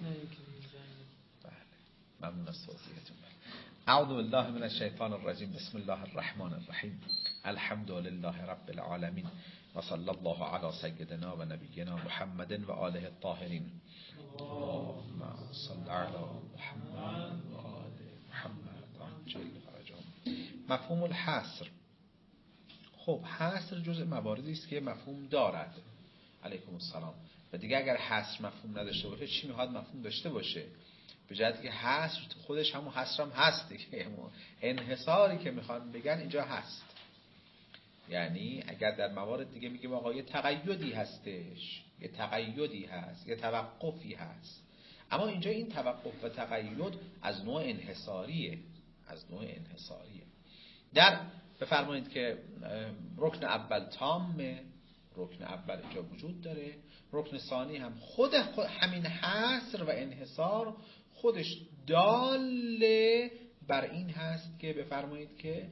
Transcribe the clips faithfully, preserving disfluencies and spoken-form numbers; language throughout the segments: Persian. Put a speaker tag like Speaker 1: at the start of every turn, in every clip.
Speaker 1: بله ممنون از توضیحتون. اعوذ بالله من الشیطان الرجیم. بسم الله الرحمن الرحیم. الحمد لله رب العالمین و صلی الله علی سیدنا و نبینا محمد و آله الطاهرین. اللهم صل علی محمد و آل محمد عجل فرجهم. مفهوم الحصر. خب حصر جزء مواردی است که مفهوم دارد. علیکم السلام. و دیگه اگر حصر مفهوم نداشته باشه چی میخواد مفهوم داشته باشه؟ به جهتی که حصر خودش همون حصر هم هست دیگه. انحصاری که میخوان بگن اینجا هست. یعنی اگر در موارد دیگه میگیم آقا یه تقیدی هستش، یه تقیدی هست، یه توقفی هست، اما اینجا این توقف و تقید از نوع انحصاریه، از نوع انحصاریه. در بفرمایید که رکن اول تامه، رکن اول اینجا وجود داره، رکن ثانی هم خود, خود همین حصر و انحصار خودش داله بر این هست که بفرمایید که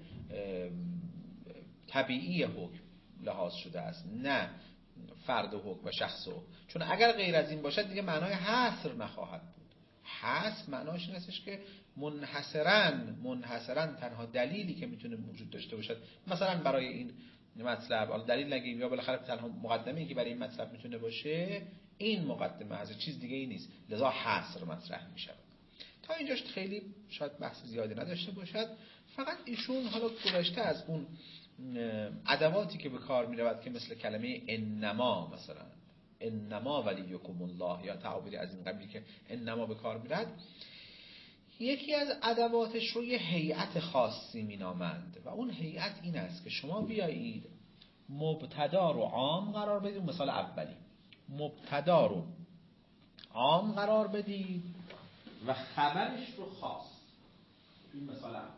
Speaker 1: طبیعی حکم لحاظ شده است، نه فرد حکم و شخص حکم. چون اگر غیر از این باشد دیگه معنای حصر نخواهد بود. حصر معناش این هستش که منحصراً منحصراً تنها دلیلی که میتونه وجود داشته باشد مثلا برای این مطلب، حالا دلیل نگیم یا بالاخره تنها مقدمه‌ای که برای این مطلب میتونه باشه این مقدمه، از چیز دیگه ای نیست، لذا حصر مطرح میشه. تا اینجاش خیلی شاید بحث زیادی نداشته باشد. فقط ایشون حالا گذشته از اون ادواتی که به کار می رود که مثل کلمه انما، مثلا انما ولیکم الله یا تعابیری از این قبیل که انما به کار می رود، یکی از ادواتش رو یه هیئت خاصی می نامند و اون هیئت این است که شما بیایید مبتدا رو عام قرار بدید. مثال اولی مبتدا رو عام قرار بدید و خبرش رو خاص. این مثال اول.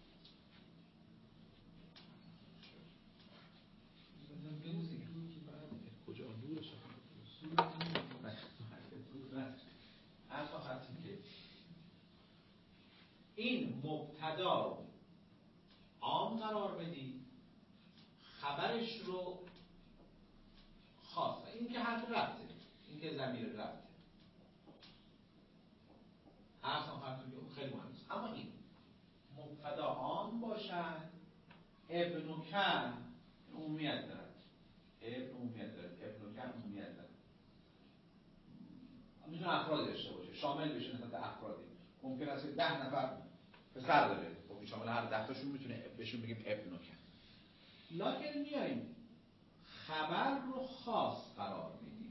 Speaker 1: این مبتدا رو عام قرار بدید، خبرش رو خاص. این که حرف ربطه، این که ضمیر ربطه، حرف هم حرف خیلی مهم است. اما این مبتدا عام باشد، ابن کم عمومیت دارد، ابن عمومیت دارد، ابن کم عمومیت دارد، میتونه افرادی داشته باشه، شامل بشه نسبت افرادی. ممکن است ده نفر پسر داره، خب شامل هر ده تاشون میتونه بهشون بگیم ابن کم. لکن میاییم خبر رو خاص قرار میدیم،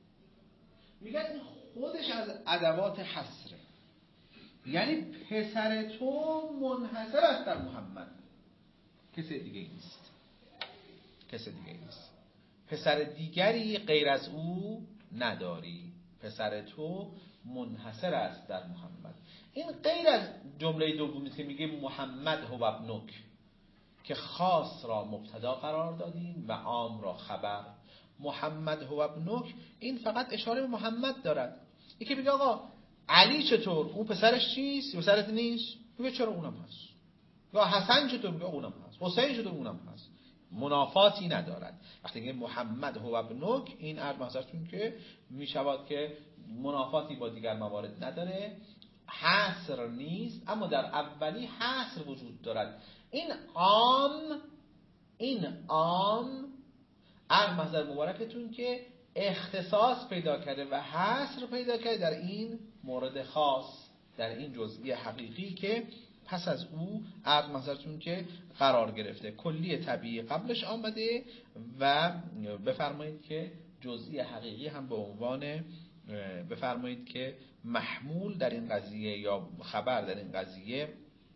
Speaker 1: میگن این خودش از ادوات حصره. یعنی پسر تو منحصر است در محمد، کسی دیگه نیست، کسی دیگه نیست، پسر دیگری غیر از او نداری، پسر تو منحصر است در محمد. این غیر از جمله دومی که میگه محمد هو ابنک که خاص را مبتدا قرار دادیم و عام را خبر. محمد هو ابنک این فقط اشاره به محمد دارد. یکی میگه آقا علی چطور؟ اون پسرش چیست؟ پسرت نیست؟ میگه چرا اونم هست. یا حسن چطور؟ میگه اونم هست. حسین چطور؟ اونم هست. منافاتی ندارد. وقتی میگه محمد هو ابنک این عرض محضرتون که میشود که منافاتی با دیگر موارد نداره، حصر نیست، اما در اولی حصر وجود دارد. این عام این عام عرض محضر مبارکتون که اختصاص پیدا کرده و حصر پیدا کرده در این مورد خاص، در این جزئی حقیقی که پس از او عرض محضرتون که قرار گرفته. کلی طبیعی قبلش آمده و بفرمایید که جزئی حقیقی هم به عنوان بفرمایید که محمول در این قضیه یا خبر در این قضیه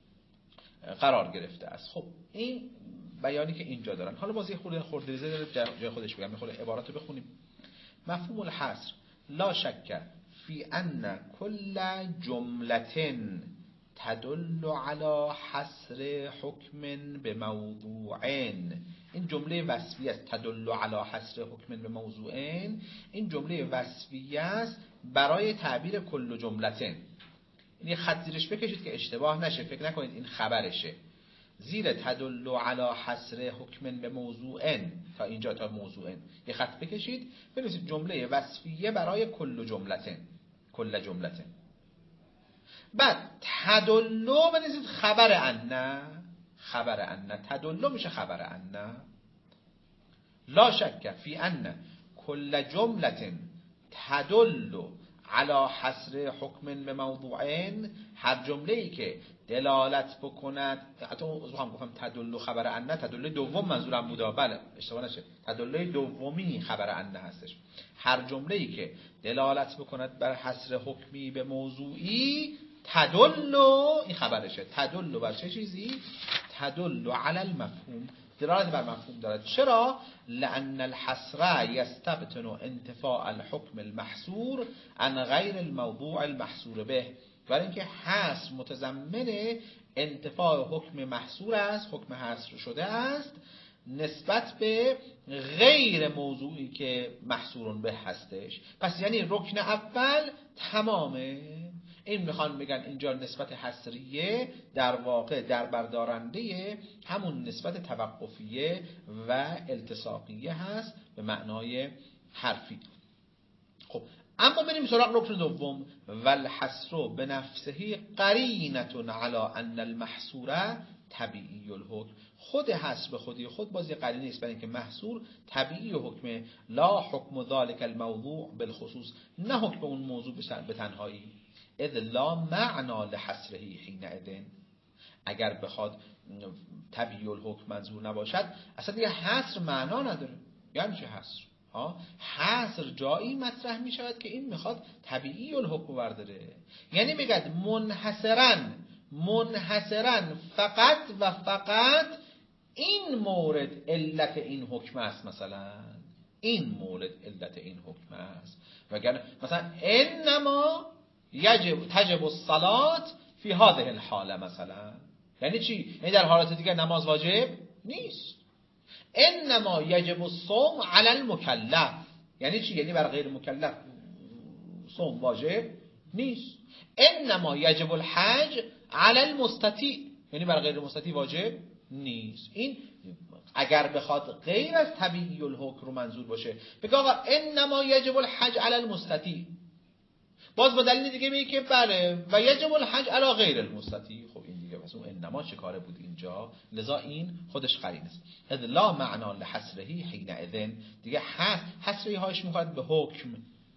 Speaker 1: قرار گرفته است. خب این بیانی که اینجا دارن. حالا باز یه خورده خردریزه داره جای خودش بگم، میخوره عبارات رو بخونیم. مفهوم الحصر لا شک فی ان کل جملة تدل علی حصر حکم به موضوعین. این جمله وصفیه است. تدل علی حصر حکم به موضوعین این جمله وصفیه است برای تعبیر کل جملتين. این خط زیرش بکشید که اشتباه نشه، فکر نکنید این خبرشه. زیر تدل علی حصر حکم به موضوعین تا اینجا تا موضوعین یه خط بکشید، بنویسید جمله وصفیه برای کل جملتين. کل جملته. بعد تدلو بنویسید خبر ان، خبر ان تدلو میشه خبر ان. لا شک فی ان کل جملة تدل علی حصر حکم به موضوعین، هر جمله‌ای که دلالت بکند، حتی هم گفتم تدل خبر ان، تدل دوم منظورم بوده، بله اشتباه نشه، تدل دومی خبر ان هستش. هر جمله‌ای که دلالت بکند بر حصر حکمی به موضوعی، تدل، این خبرشه، تدل بر چه چیزی؟ تدل علی المفهوم، دلالت بر مفهوم دارد. چرا؟ لأن الحصر يستبطن انتفاء الحكم المحصور عن غیر الموضوع المحصور به، برای اینکه حصر متضمن انتفاع حکم محصور است، حکم حصر شده است نسبت به غیر موضوعی که محصورون به هستش. پس یعنی رکن اول تمامه. این میخوان بگن اینجا نسبت حصریه در واقع در بردارنده همون نسبت توقفیه و التصاقیه هست به معنای حرفی. خب اما بریم سراغ رکن دوم. والحصر بنفسه قرینة علی ان المحصور طبیعی الحکم. خود حصر به خودی خود باز یه قرینه است برای اینکه محصور طبیعی حکم، لا حکم ذلك الموضوع بالخصوص، نه حکم اون موضوع به تنهایی. اذ لا معنا لحصره حینئذ، اگر بخواد طبیعی الحکم منظور نباشد اصلا دیگه حصر معنا نداره. یعنی چه حصر؟ ها حصر جایی مطرح می شود که این میخواد طبیعی الحکم برداره، یعنی میگه منحصرا منحصرا فقط و فقط این مورد علت این حکم است، مثلا این مورد علت این حکم است. وگرنه مثلا انما یجب تجب الصلاة فی هذه الحاله، مثلا یعنی چی؟ یعنی در حالت دیگه نماز واجب نیست. انما یجب الصوم علی المکلف، یعنی چی؟ یعنی بر غیر مکلف صوم واجب نیست. انما یجب الحج علی المستطیع، یعنی بر غیر مستطیع واجب نیست. این اگر بخواد غیر از طبیعی الحکم رو منظور باشه بگه آقا انما یجب الحج علی المستطیع، باز با دلیل دیگه میگه که بله و یجب الحج علی غیر المستطیع. خب این دیگه واسه اون انما چه کاره بود اینجا؟ لذا این خودش قرینه است. اذ لا معنا لحصره حینئذ، دیگه حصری هاش میخواد به حکم،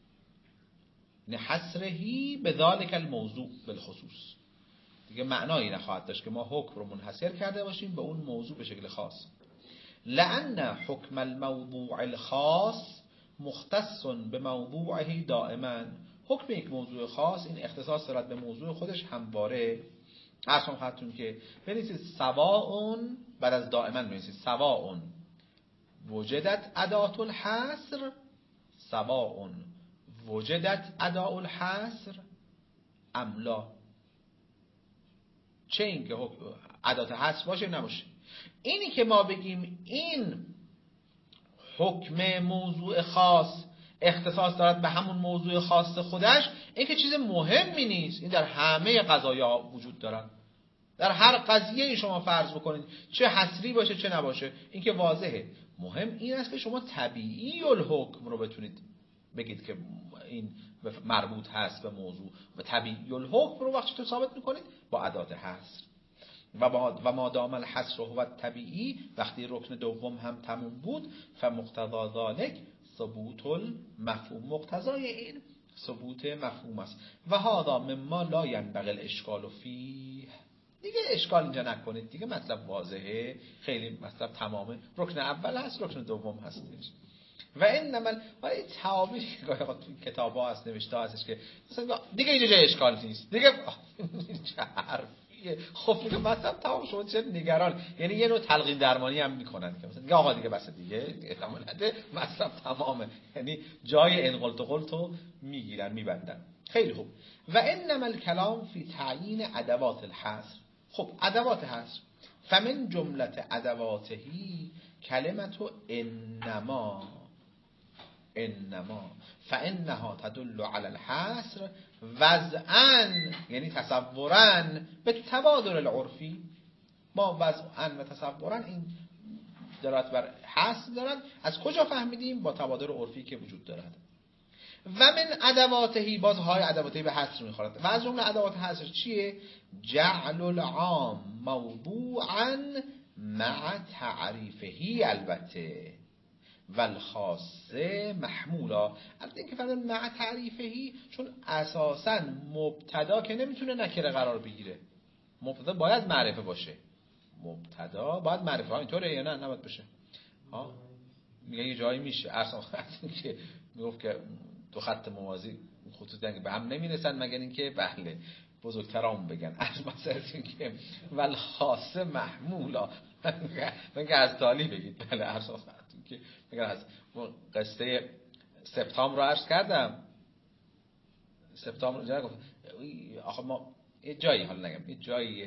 Speaker 1: نه حصره به ذلک الموضوع بالخصوص، دیگه معنایی نخواهد داشت که ما حکم رو منحصر کرده باشیم به اون موضوع به شکل خاص. لأن حکم الموضوع الخاص مختص به موضوعه دائما، حکم یک موضوع خاص این اختصاص دارد به موضوع خودش همواره. اصلا خواهدتون که بنویسید سواء، بعد از دائما بنویسید سواء وجدت اداة الحصر، سواء وجدت اداء الحصر ام لا، چه این که ادات حصر باشه نباشه. اینی که ما بگیم این حکم موضوع خاص اختصاص دارد به همون موضوع خاص خودش، این که چیز مهمی نیست. این در همه قضایا وجود دارد. در هر قضیه شما فرض بکنید چه حصری باشه چه نباشه، این که واضحه. مهم این است که شما طبیعی الحکم رو بتونید بگید که این مربوط هست به موضوع، و طبیعی الحکم رو وقتی تو ثابت میکنید با ادات حصر. و و ما دام الحصر هو طبیعی، وقتی رکن دوم هم تموم بود، فمقتضا ذلک ثبوت المفهوم، مقتضای این ثبوت مفهوم است. و هذا مما لا ينبغي الاشکال فیه، دیگه اشکال اینجا نکنید، دیگه مطلب واضحه، خیلی مطلب تمامه. رکن اول هست، رکن دوم هستش. و انما ولی تعابیری که گاهی تو کتاب‌ها هست نوشته هستش که مثلا دیگه اینجا جای اشکال نیست، دیگه چه حرفیه. خب دیگه مطلب تمام شد، چه نگران، یعنی یه نوع تلقین درمانی هم میکنن که مثلا دیگه آقا دیگه بس دیگه احتمال نده مطلب تمامه، یعنی جای انقلت و قلتو میگیرن میبندن. خیلی خوب. و انما الکلام فی تعیین ادوات الحصر. خب ادوات حصر، فمن جملت ادواتهی کلمت انما، انما فانها تدل علی الحصر وضعا، یعنی تصورا به تبادر العرفی. ما وضعا و تصورا این دارد بر حصر دارد. از کجا فهمیدیم؟ با تبادر عرفی که وجود دارد. و من ادواتهی، باز های ادواتهی به حصر میخورد و از جمله ادوات حصر چیه؟ جعل العام موضوعا مع تعریفهی البته والخاصه محمولا. البته اینکه فرمودن مع تعریفهی چون اساساً مبتدا که نمیتونه نکره قرار بگیره، مبتدا باید معرفه باشه، مبتدا باید معرفه. ها اینطوره یا نه؟ نباید باشه. ها میگه یه جایی میشه اصلا که میگفت که دو خط موازی خطوط که به هم نمیرسن مگر اینکه بله بزرگترام بگن از مثلا اینکه والخاصه محمولا مگه از تالی بگید. بله اصلا که مگر از قصه سپتامبر رو عرض کردم. سپتامبر رو جایی گفت آخه ما یه جایی حالا نگم یه جایی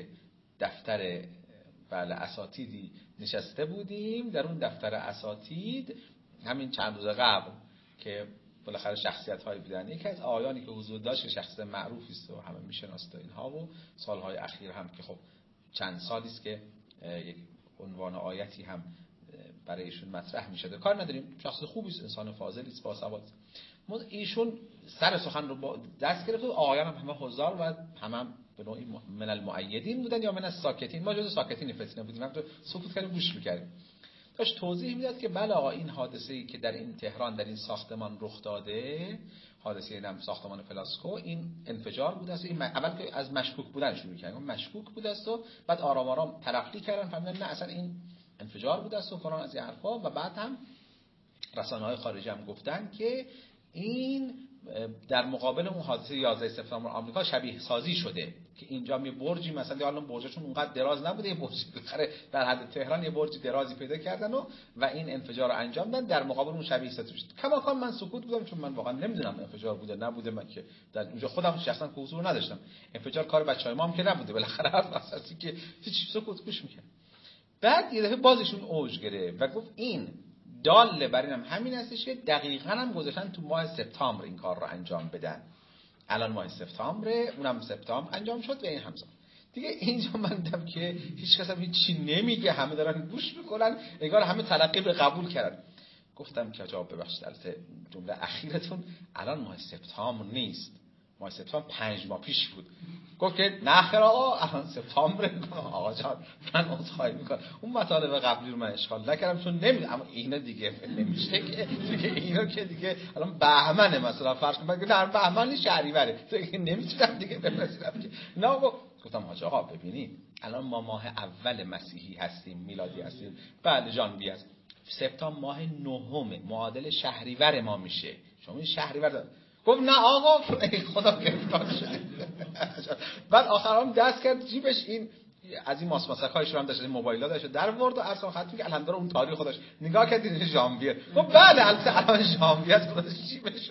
Speaker 1: دفتر بله اساتیدی نشسته بودیم، در اون دفتر اساتید همین چند روز قبل که بالاخره شخصیت هایی بودن، یکی از آیانی که حضور داشت که شخص معروفی است و همه میشناسته اینها و سالهای اخیر هم که خب چند سالی است که یک عنوان آیتی هم برای ایشون مطرح میشه. کار نداریم، شخص خوبی است، انسان فاضلی است، باسواد. ما ایشون سر سخن رو با دست گرفت و آیان هم همه حضار و همه هم به نوعی من المؤیدین بودن یا من الساکتین. ما جزو ساکتین فتنه بودیم، هم تو سکوت کردیم گوش میکردیم. داشت توضیح میداد که بله آقا این حادثه‌ای که در این تهران در این ساختمان رخ داده، حادثه اینم ساختمان پلاسکو، این انفجار بوده است. این اول که از مشکوک بودن شروع کردن، مشکوک بوده است و بعد آرام آرام ترقی کردن فهمیدن نه اصلا این انفجار بوده است و فلان از این حرفا. و بعد هم رسانه‌های خارجی هم گفتن که این در مقابل اون حادثه یازده سپتامبر آمریکا شبیه سازی شده که اینجا می برجی مثلا الان برجشون اونقدر دراز نبوده، یه برج بخره در حد تهران یه برج درازی پیدا کردن و و این انفجار رو انجام دادن، در مقابل اون شبیه سازی شد. کماکان من سکوت بودم چون من واقعا نمیدونم انفجار بوده نبوده، من که در اونجا خودم شخصا حضور نداشتم. انفجار کار بچهای ما هم که نبوده، بالاخره حرف اساسی که هیچ سکوت گوش میکنه. بعد یه دفعه بازشون اوج گرفت و گفت این داله بر اینم همین هستش که دقیقاً هم گذاشتن تو ماه سپتامبر این کار رو انجام بدن. الان ماه سپتامبر، اونم سپتامبر انجام شد و این همزمان دیگه. اینجا من دیدم که هیچ کس هم هیچی نمیگه، همه دارن گوش میکنن، انگار همه تلقی به قبول کردن. گفتم که جواب ببخشید البته جمله اخیرتون الان ماه سپتامبر نیست، ماه سپتامبر پنج ماه پیش بود. گفت که نخیر آقا الان سپتامبر. آقا جان من عذرخواهی میکنم اون مطالب قبلی رو من اشغال نکردم چون نمیدونم، اما اینا دیگه نمیشه که دیگه اینا که دیگه الان بهمنه مثلا فرض کن بگم در بهمن شهریوره دیگه نمیتونم دیگه بپذیرم که نه. آقا گفتم حاج آقا ببینید الان ما ماه اول مسیحی هستیم، میلادی هستیم، بله ژانویه است، سپتامبر ماه نهم معادل شهریور ما میشه، شما این شهریور. گفت نه آقا خدا گرفتار شده. بعد آخرام دست کرد جیبش این از این ماسماسک‌هایش رو هم داشت، این موبایل‌ها داشت در ورد و اصلا خاطر میگه الحمدلله اون تاریخ خودش نگاه کرد این ژانویه. گفت بله البته الان ژانویه است، خودش جیبش.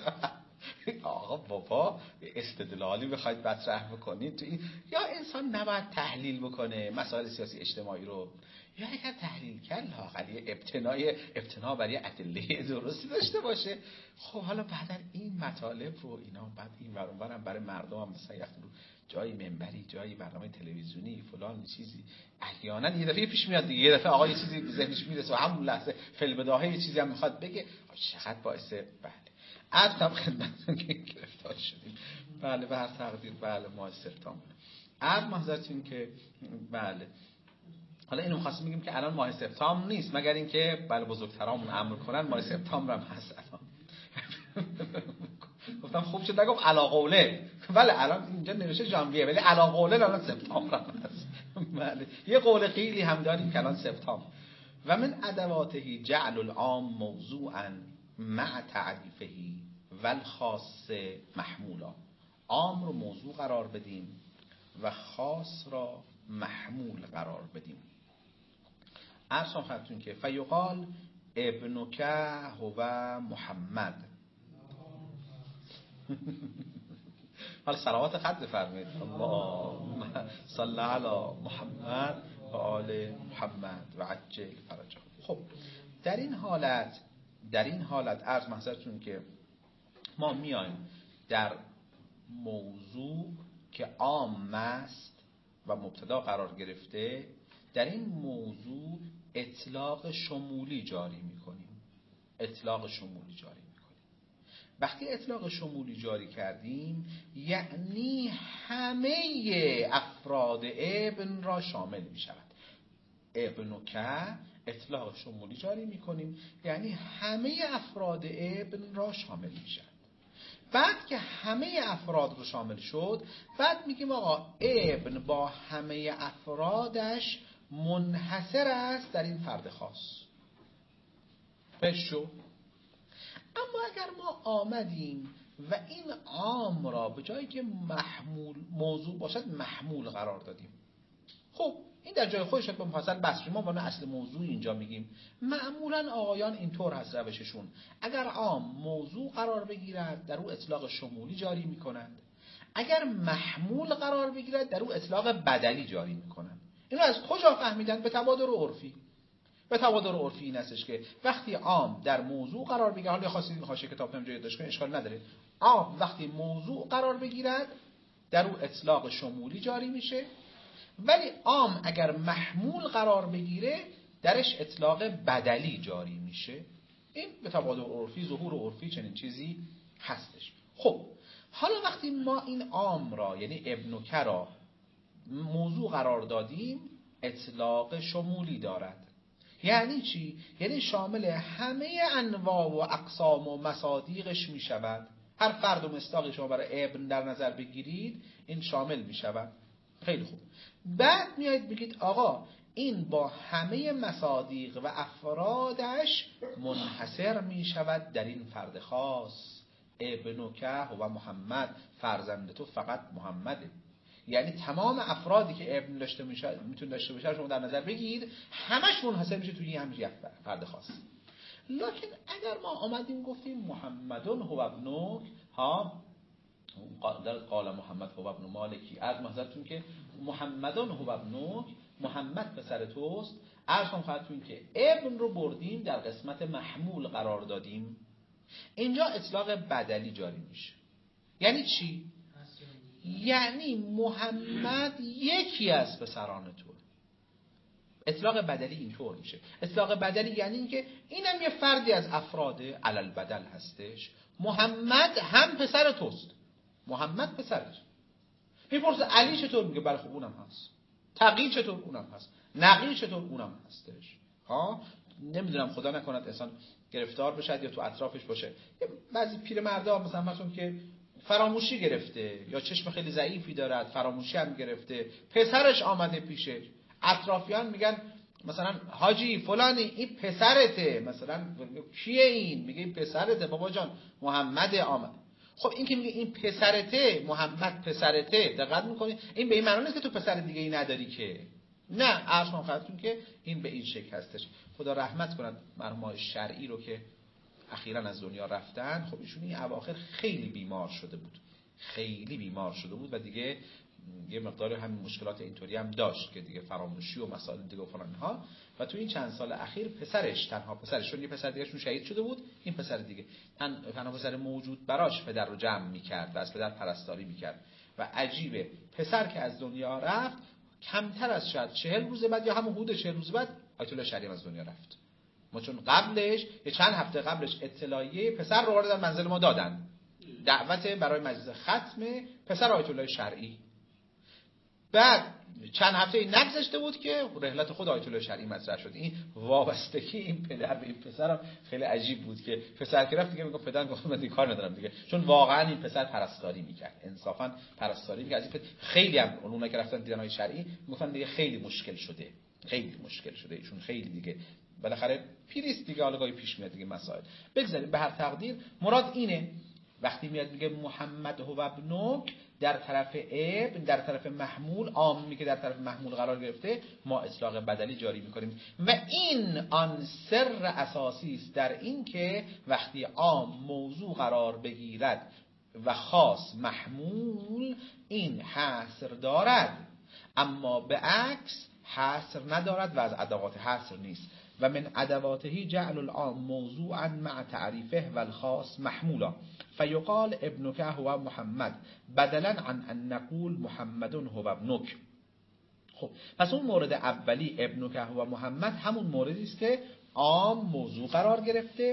Speaker 1: آقا بابا استدلالی بخواید مطرح بکنید تو این، یا انسان نباید تحلیل بکنه مسائل سیاسی اجتماعی رو، یا اگر تحلیل کرد لااقل ابتنای ابتنا برای ادله درستی داشته باشه. خب حالا بعدا این مطالب رو اینا بعد این ور هم برای مردم هم مثلا یه جایی منبری جایی برنامه تلویزیونی فلان چیزی احیانا یه دفعه پیش میاد دیگه، یه دفعه آقا یه چیزی به ذهنش میرسه و همون لحظه فیلم بداهه یه چیزی هم میخواد بگه، چقدر باعث بله عرضم خدمتتون که گرفتار شدیم. بله به هر تقدیر بله ماه سپتامبر. عرض محضرتون که بله حالا اینو خواستم میگیم که الان ماه سپتامبر نیست مگر اینکه بله بزرگترامون امر کنن ماه سپتامبر هم هست الان. گفتم خوب شد نگم علا قوله، بله الان اینجا نوشته ژانویه ولی علا قوله الان سپتامبر هم هست. بله یه قول قیلی هم داریم که الان سپتامبر. و من ادواته جعل العام موضوعا مع تعریفه والخاص محمولا. عام رو موضوع قرار بدیم و خاص را محمول قرار بدیم. ارسان خدتون که فیقال ابنک هو محمد. حالا صلوات خط بفرمایید اللهم صل علی محمد و آل محمد و عجل فرجه. خب در این حالت در این حالت عرض محضرتون که ما میایم در موضوع که عام است و مبتدا قرار گرفته، در این موضوع اطلاق شمولی جاری میکنیم. اطلاق شمولی جاری میکنیم وقتی اطلاق شمولی جاری کردیم یعنی همه افراد ابن را شامل می شود. ابن که اطلاق شمولی جاری می کنیم یعنی همه افراد ابن را شامل می شود. بعد که همه افراد رو شامل شد بعد میگیم آقا ابن با همه افرادش منحصر است در این فرد خاص. بشو. اما اگر ما آمدیم و این عام را به جایی که محمول موضوع باشد محمول قرار دادیم، خب این در جای خودش به مفصل بسری ما با اصل موضوع اینجا میگیم. معمولا آقایان اینطور هست روششون، اگر عام موضوع قرار بگیرد در او اطلاق شمولی جاری میکنند، اگر محمول قرار بگیرد در او اطلاق بدلی جاری میکنند. اینو از کجا فهمیدن؟ به تبادر عرفی. به تبادر عرفی این هستش که وقتی عام در موضوع قرار بگیرد، حالا خواستید این حاشیه کتاب نمی‌جای داشت کنید اشکال نداره، عام وقتی موضوع قرار بگیرد در او اطلاق شمولی جاری میشه، ولی عام اگر محمول قرار بگیره درش اطلاق بدلی جاری میشه. این به تبادر عرفی، ظهور عرفی چنین چیزی هستش. خب حالا وقتی ما این عام را یعنی ابن که را موضوع قرار دادیم اطلاق شمولی دارد. یعنی چی؟ یعنی شامل همه انواع و اقسام و مصادیقش می شود. هر فرد و مصداقی شما برای ابن در نظر بگیرید این شامل می شود. خیلی خوب. بعد میایید بگید آقا این با همه مصادیق و افرادش منحصر می شود در این فرد خاص. ابن که و محمد، فرزند تو فقط محمده. یعنی تمام افرادی که ابن داشته میشه میتونه داشته باشه شما در نظر بگید همش منحصر میشه توی همین یک فرد خاص. لکن اگر ما آمدیم گفتیم محمدون هو ابنک، ها قال محمد هو ابن مالکی، از محضرتون که محمدون هو ابنک، محمد پسر توست، عرض کنم خدمتتون که ابن رو بردیم در قسمت محمول قرار دادیم، اینجا اطلاق بدلی جاری میشه. یعنی چی؟ یعنی محمد یکی از پسران تو. اطلاق بدلی اینطور میشه. اطلاق بدلی یعنی اینکه اینم یه فردی از افراد علل بدل هستش. محمد هم پسر توست. محمد پسرش. میپرسه علی چطور؟ میگه بله خب اونم هست. تقی چطور؟ اونم هست. نقی چطور؟ اونم هستش. ها نمیدونم خدا نکند انسان گرفتار بشه یا تو اطرافش باشه. بعضی پیرمردا مثلا مثلا که فراموشی گرفته یا چشم خیلی ضعیفی دارد، فراموشی هم گرفته، پسرش آمده پیشه، اطرافیان میگن مثلا حاجی فلانی این پسرته، مثلا کیه این؟ میگه این پسرته بابا جان، محمد آمد. خب این که میگه این پسرته، محمد پسرته، دقت میکنی این به این معنی نیست که تو پسر دیگه ای نداری که، نه، عرض کنم خدمتتون که این به این شکل هستش. خدا رحمت کند مرحوم شرعی رو که اخیراً از دنیا رفتن. خب ایشون این اواخر خیلی بیمار شده بود، خیلی بیمار شده بود و دیگه یه مقدار همین مشکلات اینطوری هم داشت که دیگه فراموشی و مسائل دیگه و فلان ها. و تو این چند سال اخیر پسرش، تنها پسرش، چون یه پسر دیگه شون شهید شده بود، این پسر دیگه تن تنها پسر موجود براش پدر رو جمع می‌کرد و از پدر پرستاری می‌کرد. و عجیبه پسر که از دنیا رفت کمتر از شاید چهل روز بعد یا همون حدود چهل روز بعد آیت الله شریعی از دنیا رفت. ما چون قبلش یه چند هفته قبلش اطلاعیه پسر رو وارد منزل ما دادن، دعوت برای مجلس ختم پسر آیت الله شرعی. بعد چند هفته نگذشته بود که رحلت خود آیت الله شرعی مطرح شد. این وابستگی این پدر به این پسرم خیلی عجیب بود که پسر که رفت دیگه میگه پدر گفت من دیگه کار ندارم دیگه، چون واقعا این پسر پرستاری میکرد، انصافا پرستاری میکرد. از این خیلی هم اونایی که رفتن دیدن های شرعی میگفتن دیگه خیلی مشکل شده، خیلی مشکل شده ایشون، خیلی دیگه بالاخره پیریست دیگه، حالا گاهی پیش میاد دیگه مسائل. بگذاریم به هر تقدیر مراد اینه وقتی میاد میگه محمد هو ابنک در طرف ابن، در طرف محمول، عامی که در طرف محمول قرار گرفته ما اطلاق بدلی جاری میکنیم. و این آن سر اساسی است در این که وقتی عام موضوع قرار بگیرد و خاص محمول این حصر دارد، اما به عکس حصر ندارد و از ادوات حصر نیست. و من ادواته جعل العام موضوعا مع تعریفه و الخاص محمولا فیقال ابنک هو محمد بدلا عن ان نقول محمد هو ابنک. خب پس اون مورد اولی ابنک هو محمد همون موردی است که عام موضوع قرار گرفته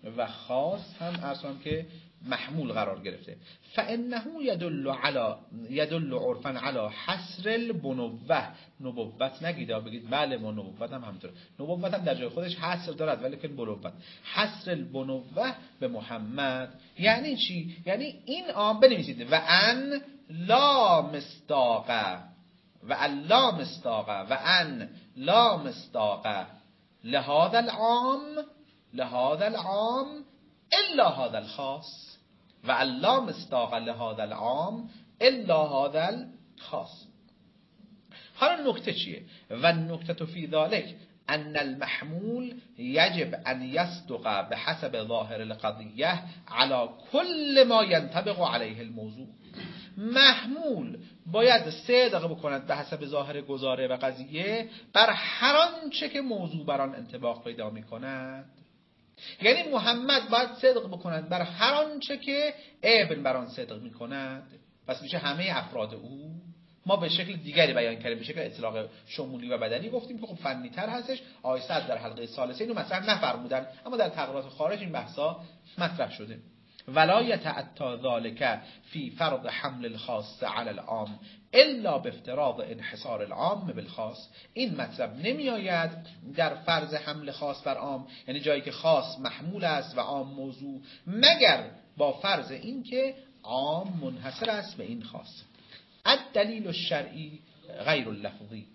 Speaker 1: و خاص هم ارسام که محمول قرار گرفته. فانه یدل علی یدل عرفا علی حصر البنوه. نبوت نگیدا بگید بله ما نبوت هم همینطوره. نبوت هم در جای خودش حصر دارد ولی که بنوت حصر البنوه به محمد یعنی چی؟ یعنی این آم بنویسید و ان لا مستاقه و الا مستاقه و ان لا مستاقه لهذا العام لهذا العام الا هذا الخاص و الا مستاق لهذا العام الا هذا الخاص. حالا نکته چیه؟ و نکته فی ذلک ان المحمول یجب ان یصدق بحسب ظاهر القضیه على كل ما ينطبق علیه الموضوع. محمول باید صدق بکند به حسب ظاهر گزاره و قضیه بر هر آنچه که موضوع بر آن انطباق پیدا می‌کند. یعنی محمد باید صدق بکند بر هر آنچه که ابن بر آن صدق می‌کند. پس میشه همه افراد او. ما به شکل دیگری بیان کردیم، به شکل اطلاق شمولی و بدنی گفتیم که خب فنی تر هستش. آقای صدر در حلقه ثالثه اینو مطرح نفرمودن، اما در تقریرات خارج این بحثا مطرح شده. ولا یتعطی ذلك فی فرض حمل الخاص علی العام الا بافتراض انحصار العام بالخاص. این مطلب نمی آید در فرض حمل خاص بر عام، یعنی جایی که خاص محمول است و عام موضوع، مگر با فرض این که عام منحصر است به این خاص. الدلیل الشرعی غیر اللفظی.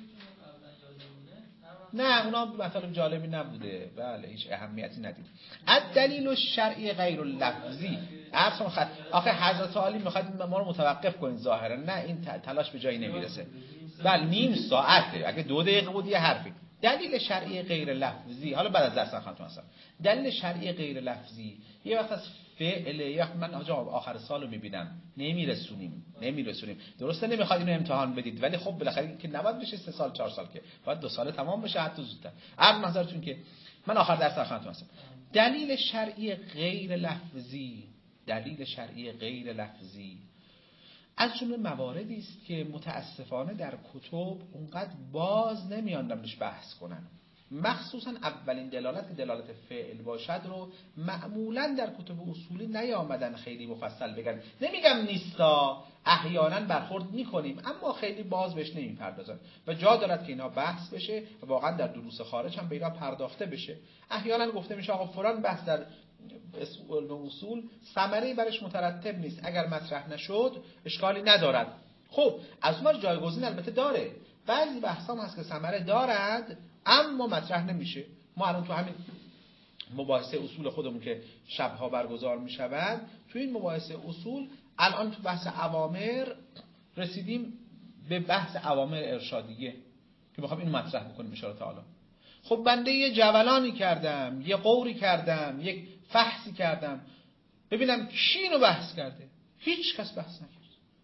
Speaker 1: نه اونا مطالب جالبی نبوده، بله هیچ اهمیتی ندید. الدلیل الشرعی غیر اللفظی. عرضم خط آخه حضرت عالی میخواد ما رو متوقف کنید ظاهرا، نه این تلاش به جایی نمیرسه. بله نیم ساعته، اگه دو دقیقه بود یه حرفی. دلیل شرعی غیر لفظی، حالا بعد از درس خدمتتون هستم. دلیل شرعی غیر لفظی یه وقت از فعل، یا من آجا آخر سالو میبینم نمیرسونیم نمیرسونیم درسته نمیخواد اینو امتحان بدید، ولی خب بالاخره که نباید بشه سه سال چهار سال، که باید دو سال تمام بشه حتی زودتر. عرض نظرتون که من آخر درس خدمتتون هستم. دلیل شرعی غیر لفظی، دلیل شرعی غیر لفظی از جمله مواردی است که متاسفانه در کتب اونقدر باز نمیان درش بحث کنن. مخصوصا اولین دلالت که دلالت فعل باشد رو معمولا در کتب اصولی نیامدن خیلی مفصل بگن. نمیگم نیستا، احیانا برخورد میکنیم اما خیلی باز بهش نمیپردازن و جا دارد که اینا بحث بشه و واقعا در دروس خارج هم به اینا پرداخته بشه. احیانا گفته میشه آقا فلان بحث در اصول ثمره‌ای برش مترتب نیست، اگر مطرح نشد اشکالی ندارد. خب از اون جایگزین البته داره، بعضی بحثام هست که ثمره دارد اما مطرح نمیشه. ما الان تو همین مباحثه اصول خودمون که شبها برگزار میشود، تو این مباحثه اصول الان تو بحث اوامر رسیدیم به بحث اوامر ارشادیه که میخوام اینو مطرح بکنیم ان شاء الله تعالی. خب بنده یه جولانی کردم، یه قوری کردم، یک فحصی کردم، ببینم کی اینو بحث کرده. هیچ کس بحث نکرد.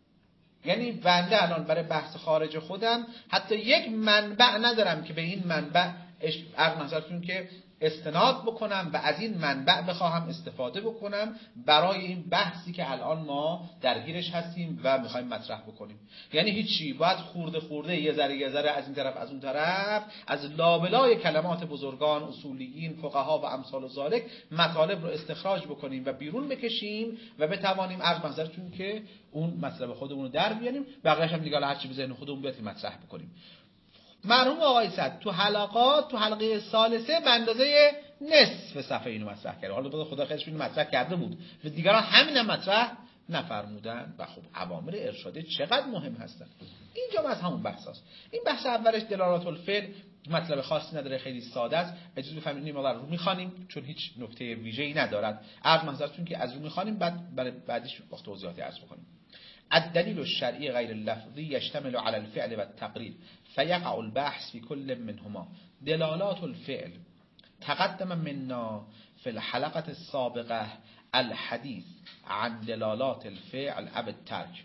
Speaker 1: یعنی بنده الان برای بحث خارج خودم حتی یک منبع ندارم که به این منبع عرض نظرتون که استناد بکنم و از این منبع بخواهم استفاده بکنم برای این بحثی که الان ما درگیرش هستیم و میخوایم مطرح بکنیم. یعنی هیچی، باید خورده خورده یه ذره یه ذره از این طرف از اون طرف از لابلای کلمات بزرگان، اصولیین، فقها و امثال و ذالک مطالب رو استخراج بکنیم و بیرون بکشیم و بتوانیم عرض نظرتون که اون مطلب خودمون رو در بیاریم، بقیه‌اش هم دیگه هر چی به ذهن خودمون بیاد مطرح بکنیم. مرحوم آقای صدر تو حلقات تو حلقه ثالثه به اندازه نصف صفحه اینو مطرح کرد. حالا خدا خیرش اینو مطرح کرده بود و دیگران همینم مطرح نفرمودن. و خب اوامر ارشادی چقدر مهم هستن. اینجا از همون بحث هست. این بحث اولش دلالات الفعل مطلب خاصی نداره، خیلی ساده است. اجازه بفرمایید این مقدار رو می‌خوانیم چون هیچ نکته ویژه‌ای ندارد. عرض نظرتون که از اون می‌خوانیم بعد برای بعدش وقت توضیحاتی عرض بکنیم. الدلیل الشرعی غیر اللفظی یشتمل على الفعل و التقریر فیقع البحث فی کل منهما. دلالات الفعل تقدم منا فی الحلقه السابقه الحدیث عن دلالات الفعل اب الترک.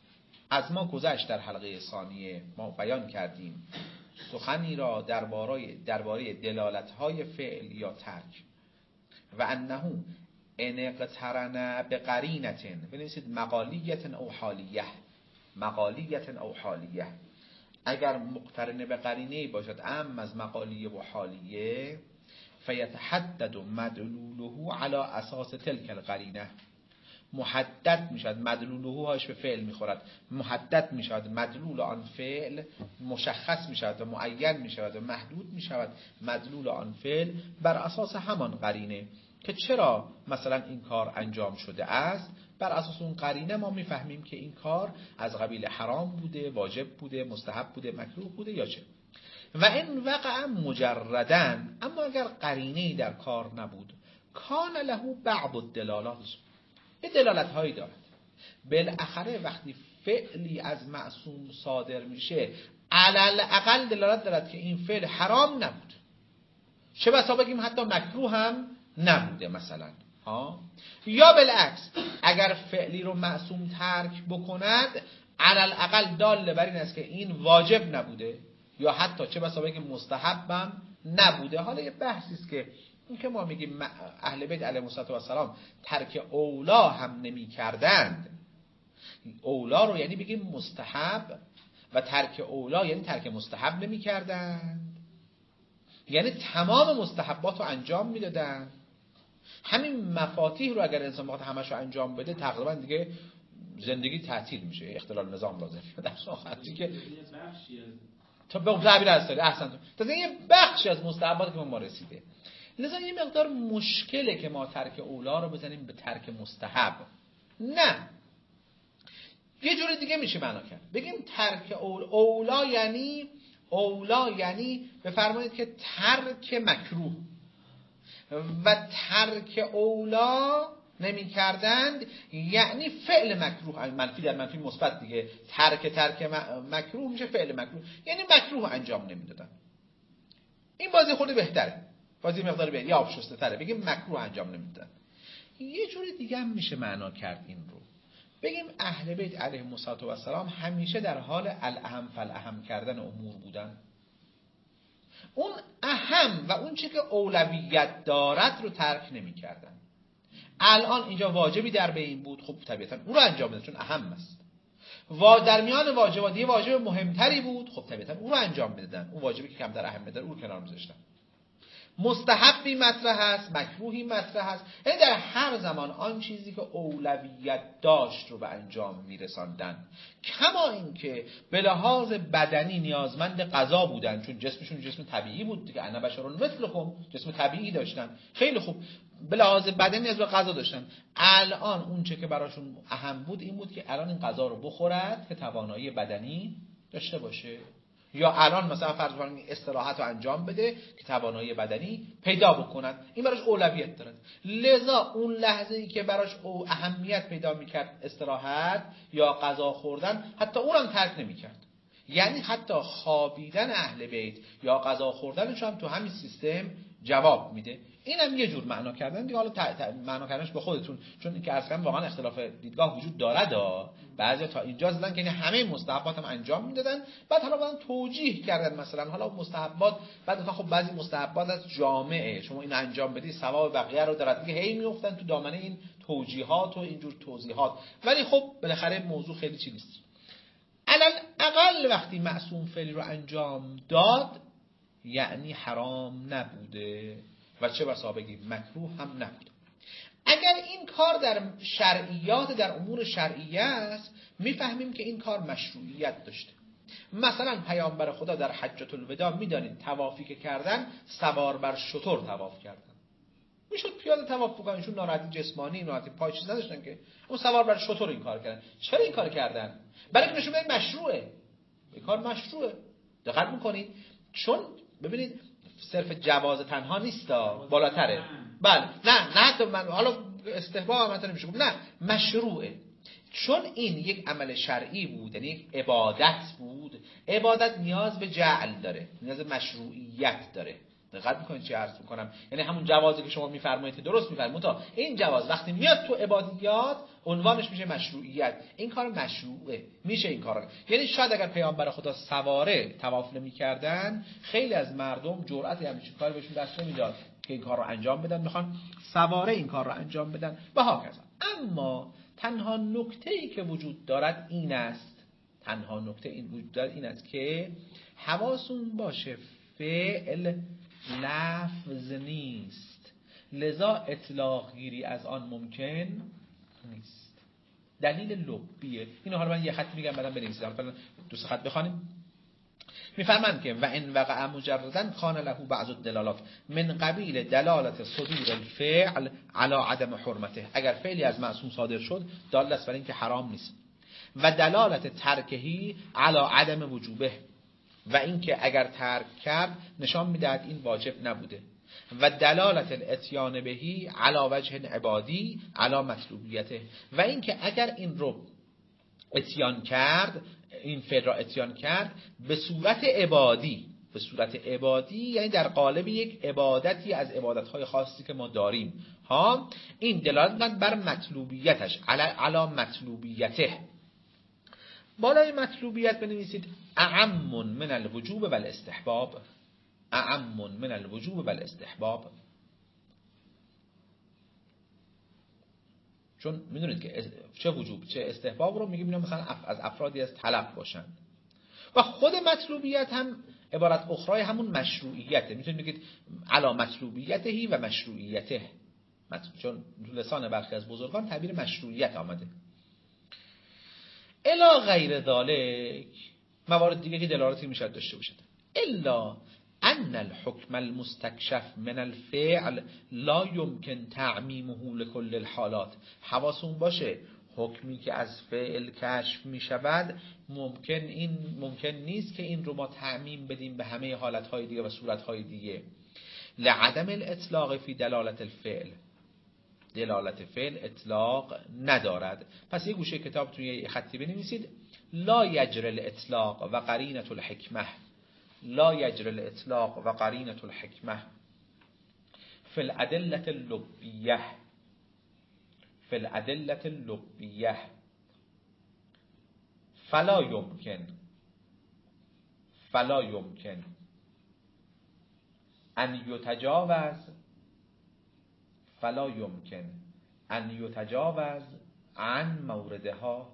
Speaker 1: از ما گذشت در حلقه ثانیه ما بیان کردیم سخنی را درباره درباره دلالت‌های فعل یا ترک و انه ان اقترن بقرینه، بنویسید مقالیه او حالیه، مقالیه او حالیه، اگر مقترن به قرینه باشد ام از مقالیه و حالیه فیتحدد مدلوله علی اساس تلک القرینه. محدد میشد، مدلوله هاش به فعل میخورد، محدد میشود مدلول آن فعل، مشخص میشود و معین میشود و محدود میشود مدلول آن فعل بر اساس همان قرینه که چرا مثلا این کار انجام شده است. بر اساس اون قرینه ما میفهمیم که این کار از قبیل حرام بوده، واجب بوده، مستحب بوده، مکروه بوده یا چه. و این وقع مجردن، اما اگر قرینه‌ای در کار نبود، کان له بعض الدلالات، یه دلالت هایی دارد. بالاخره وقتی فعلی از معصوم صادر میشه علل اقل دلالت دارد که این فعل حرام نبود، چه بسا بگیم حتی مکروه هم نبوده مثلا ها. یا بالعکس اگر فعلی رو معصوم ترک بکند علل اقل دال بر این است که این واجب نبوده یا حتی چه بسا بگیم مستحبم نبوده. حالا یه بحثی است که این که ما میگیم اهل بیت علیهم السلام ترک اولا هم نمی کردند، اولا رو یعنی بگیم مستحب و ترک اولا یعنی ترک مستحب نمی کردند، یعنی تمام مستحبات رو انجام میدادند. همین مفاتیح رو اگر انسان بخواد همش رو انجام بده تقریبا دیگه زندگی تعطیل میشه، اختلال نظام لازم در وقتی که تا به تعبیر از داره احسن تو تا یه بخشی از مستحبات که ما رسیده. لذا یه مقدار مشکله که ما ترک اولا رو بزنیم به ترک مستحب. نه، یه جور دیگه میشه معنا کرد، بگیم ترک اولا, اولا یعنی اولا یعنی بفرمایید که ترک مکروه و ترک اولا نمی کردند یعنی فعل مکروه، منفی در منفی مثبت دیگه. ترک ترک مکروه میشه فعل مکروه، یعنی مکروه انجام نمیدادن. این بازی خود بهتره، بازی مقدار بهتره، یا آبشسته تره، بگیم مکروه انجام نمیدادن. یه جوری دیگه هم میشه معنا کرد این رو، بگیم اهل بیت علیهم السلام همیشه در حال الاهم فالاهم کردن امور بودن. اون اهم و اون چی که اولویت دارد رو ترک نمی کردن. الان اینجا واجبی در بین بود، خب طبیعتا اون رو انجام بده چون اهم است. و در میان واجبات یه واجب مهمتری بود، خب طبیعتا اون رو انجام میدادن. اون واجبی که کمتر اهمیت داره اون کنار میذاشتن. مستحبی مطرح است، مکروهی مطرح است، یعنی در هر زمان آن چیزی که اولویت داشت رو به انجام میرساندن. کما اینکه به لحاظ بدنی نیازمند غذا بودن، چون جسمشون جسم طبیعی بود دیگه، انا بشرون مثلکم، جسم طبیعی داشتن، خیلی خوب به لحاظ بدنی نیاز به غذا داشتن. الان اون چه که براشون اهم بود این بود که الان این غذا رو بخورد که توانایی بدنی داشته باشه، یا الان مثلا فرض کنید استراحت رو انجام بده که توانایی بدنی پیدا بکنن. این براش اولویت دارد. لذا اون لحظه ای که براش او اهمیت پیدا میکرد استراحت یا غذا خوردن، حتی اونم ترک نمیکرد. یعنی حتی خوابیدن اهل بیت یا غذا خوردنش هم تو همین سیستم جواب میده. اینم یه جور معنا کردن دیگه. حالا معنا کردنش به خودتون، چون این که اصلا واقعا اختلاف دیدگاه وجود داره. بعضی تا اینجا زدن که همه مستحبات هم انجام میدادن، بعد حالا بعدن توجیه کردن مثلا حالا مستحبات، بعد مثلا خب بعضی مستحبات از جامعه شما این انجام بدی ثواب بقیه رو دارد دیگه، هی میافتن تو دامنه این توجیهات و اینجور توضیحات. ولی خب بالاخره موضوع خیلی چیزی نیست. علل اقل وقتی معصوم فعلی رو انجام داد یعنی حرام نبوده و چه بسا بگیم مکروه هم نبوده. اگر این کار در شرعیات، در امور شرعیه است، میفهمیم که این کار مشروعیت داشته. مثلا پیامبر خدا در حجة الوداع میدانید طوافی که کردن سوار بر شتر طواف کردن. میشد پیاده طواف بکنن، ایشون ناراحتی جسمانی، ناراحتی پای چیز نداشتن که، اون سوار بر شتر این کار کردن. چرا این کار کردن؟ برای اینکه نشون بده مشروعه. این کار مشروعه. دقت میکنید؟ چون ببینید صرف جواز تنها نیستا، بالاتره. بله، نه نه حتی من حالا استحباب هم نمیشه، نه مشروعه. چون این یک عمل شرعی بود، یعنی یک عبادت بود. عبادت نیاز به جعل داره، نیاز به مشروعیت داره. دقت میکنید چی عرض میکنم؟ یعنی همون جوازی که شما میفرمایید که درست میفرمایید، تا این جواز وقتی میاد تو عبادیات عنوانش میشه مشروعیت. این کار مشروعه، میشه این کارا. یعنی شاید اگر پیامبر خدا سواره طواف نمیکردن، خیلی از مردم جرأت همین کاری بهشون دست نمیداد که این کار رو انجام بدن، میخوان سواره این کار رو انجام بدن و هاکذا. اما تنها نکته‌ای که وجود دارد این است، تنها نکته این وجود دارد این است که حواسون باشه فعل لفظ نیست، لذا اطلاق گیری از آن ممکن نیست. دلیل لبیه. اینو حالا من یه خط میگم بعدم بنویسید، حالا دو سه خط بخوانیم. میفرمایند که و ان وقع مجردا کان له بعض الدلالات من قبیل دلالت صدور الفعل علی عدم حرمته. اگر فعلی از معصوم صادر شد دال است بر این که حرام نیست، و دلالت ترکهی علی عدم وجوبه، و اینکه اگر ترک کرد نشان میدهد این واجب نبوده، و دلالت الاتیان بهی علی وجه عبادی علی مطلوبیته، و اینکه اگر این رو اتیان کرد، این فعل را اتیان کرد به صورت عبادی، به صورت عبادی یعنی در قالب یک عبادتی از عبادت‌های خاصی که ما داریم ها، این دلالت بر مطلوبیتش علی مطلوبیته. بالای مطلوبیت بنویسید اعم من الوجوب و الاستحباب، اعم من الوجوب و الاستحباب. چون میدونید که چه وجوب چه استحباب رو میگیم اینا مثلا از افرادی از طلب باشن، و خود مطلوبیت هم عبارت اخرای همون مشروعیته. میتونید بگید علا مطلوبیتهی و مشروعیته، چون لسان برخی از بزرگان تعبیر مشروعیت آمده. الا غیر ذالک، موارد دیگه که دلالاتی میشه داشته باشد. الا ان الحكم المستكشف من الفعل لا يمكن تعمیمه لكل الحالات. حواسون باشه حکمی که از فعل کشف می شود ممکن این ممکن نیست که این رو ما تعمیم بدیم به همه حالتهای دیگه و صورتهای دیگه. لعدم الاطلاق فی دلالت الفعل، دلالت فعل اطلاق ندارد. پس یه گوشه کتاب توی خطی بنویسید لا یجری الاطلاق و قرینة الحکمه، لا یجری الاطلاق و قرینة الحکمه فی الادلة اللبیه، فی الادلة اللبیه فلا یمکن فلا یمکن ان یتجاوز فلا یمکن ان یتجاوز عن موردها،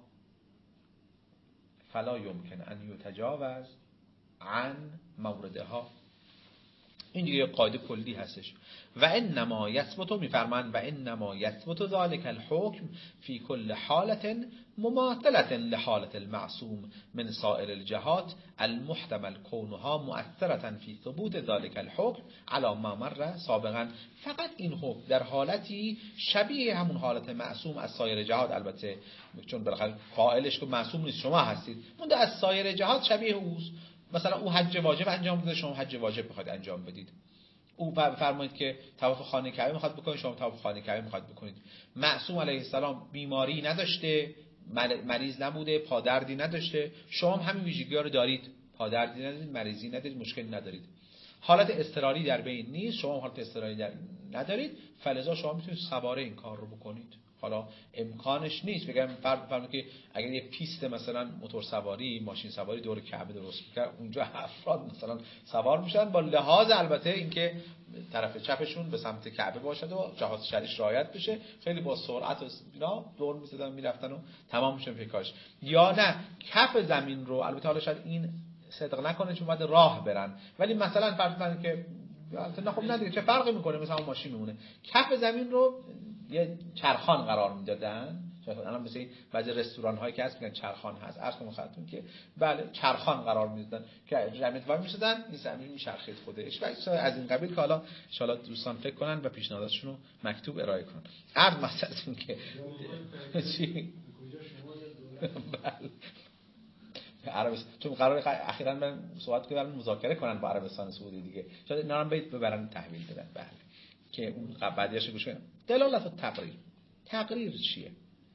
Speaker 1: فلا یمکن ان یتجاوز عن موردها. این دیگه قاعده کلی هستش. و انما یثبت، میفرمایند و انما یثبت ذلك الحكم فی کل حالة مماثلة لحالة المعصوم من سائر الجهات المحتمل كونها مؤثرة فی ثبوت ذلك الحكم على ما مر سابقا. فقط این حکم در حالتی شبیه همون حالت معصوم از سایر جهات، البته چون بالاخره قائلش که معصوم نیست شما هستید، مونده از سایر جهات شبیه اوست. مثلا او حج واجب انجام بده، شما حج واجب بخواید انجام بدید. او فرمایید که طواف خانه کعبه میخواد بکنید، شما طواف خانه کعبه میخواد بکنید. معصوم علیه السلام بیماری نداشته، مریض نبوده، پادردی نداشته، شما هم همین ویژگی‌ها رو دارید، پادردی ندارید، مریضی ندارید، مشکلی ندارید. حالت اضطراری در بین نیست، شما حالت اضطراری در ندارید، فلذا شما میتونید سواره این کار رو بکنید. حالا امکانش نیست بگم فرض بفرمایید که اگر یه پیست مثلا موتور سواری، ماشین سواری دور کعبه درست می‌کنه، اونجا افراد مثلا سوار میشن با لحاظ البته اینکه طرف چپشون به سمت کعبه باشد و جهات شرعی رعایت بشه، خیلی با سرعت و اینا دور می‌زدن میرفتن و تمام میشن فکرش. یا نه کف زمین رو، البته حالا شاید این صدق نکنه چون بعد راه برن، ولی مثلا فرض کنید که نه خب ندیگه چه فرقی میکنه، مثلا اون ماشین میمونه، کف زمین رو یه چرخان قرار میدادن. الان مثلا بعضی رستوران هایی که هست میگن چرخان هست، عرض کنم خدمتتون که بله چرخان قرار میدادن که زمین وای میشدن، این زمین میچرخید خودش و از این قبیل که حالا ان شاء الله دوستان فکر کنن و پیشنهاداتشون رو مکتوب ارائه کنن. عرض مثلا که چی بله عربستان، چون قرار اخیراً من صحبت کردم مذاکره کنن با عربستان سعودی دیگه، شاید اینا هم برید ببرن تحویل بدن. بله که اون بعدیاشو گوش کنن. دلالت التقریر، تقریر چیه؟